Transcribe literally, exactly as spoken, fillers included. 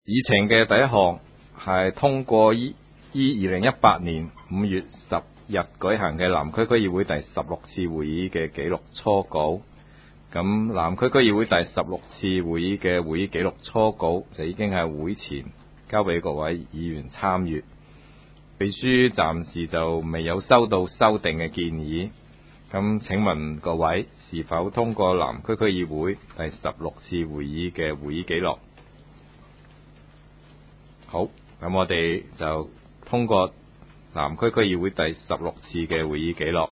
議程嘅第一項係通過依依二零一八年五月十日舉行嘅南區區議會第十六次會議嘅記錄初稿。咁南區區議會第十六次會議嘅會議記錄初稿就已經係會前交俾各位議員參閱。秘書暫時就未有收到修訂嘅建議。咁請問各位是否通過南區區議會第十六次會議嘅會議記錄？好，咁我哋就通過南區區議會第十六次嘅會議記錄。